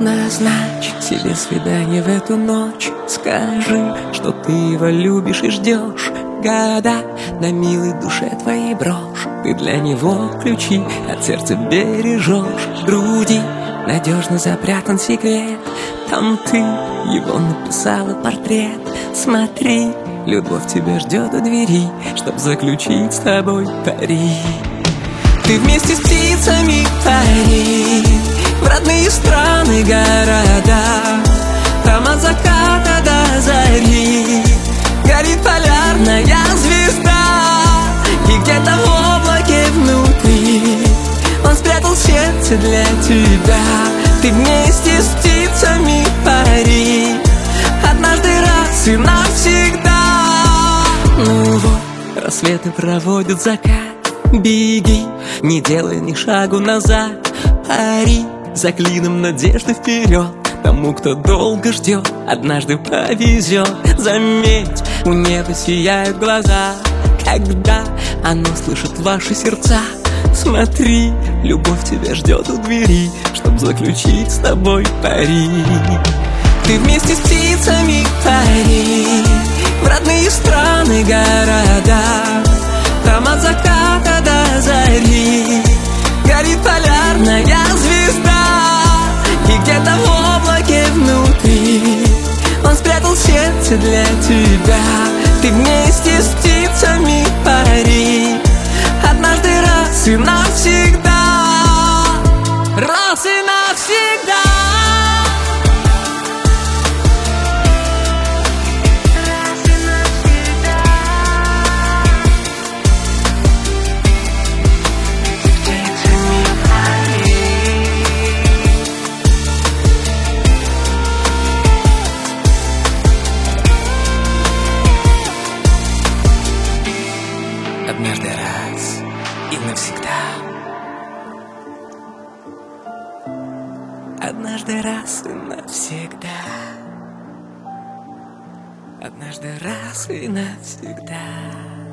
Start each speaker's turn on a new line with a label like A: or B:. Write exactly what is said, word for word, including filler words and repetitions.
A: Назначь себе свидание в эту ночь. Скажи, что ты его любишь и ждешь. Года на милой душе твоей брошь. Ты для него ключи от сердца бережешь. В груди надежно запрятан секрет. Там ты его написала портрет. Смотри, любовь тебя ждет у двери, чтоб заключить с тобой пари. Ты вместе с птицами пари в родные страны, города. Там от заката до зари горит полярная звезда. И где-то в облаке внутри он спрятал сердце для тебя. Ты вместе с птицами пари однажды раз и навсегда. Ну вот, рассветы проводят закат. Беги, не делай ни шагу назад. Пари за клином надежды вперед. Тому, кто долго ждет, однажды повезет. Заметь, у неба сияют глаза, когда оно слышит ваши сердца. Смотри, любовь тебя ждет у двери, чтоб заключить с тобой пари. Ты вместе с птицами пари в родные страны, города. Там от заката до зари горит полярная звезда. И где-то в облаке внутри он спрятал сердце для тебя. Ты вместе с птицами пари однажды раз и навсегда. Раз и навсегда. Однажды раз и навсегда. Однажды раз и навсегда. Однажды раз и навсегда.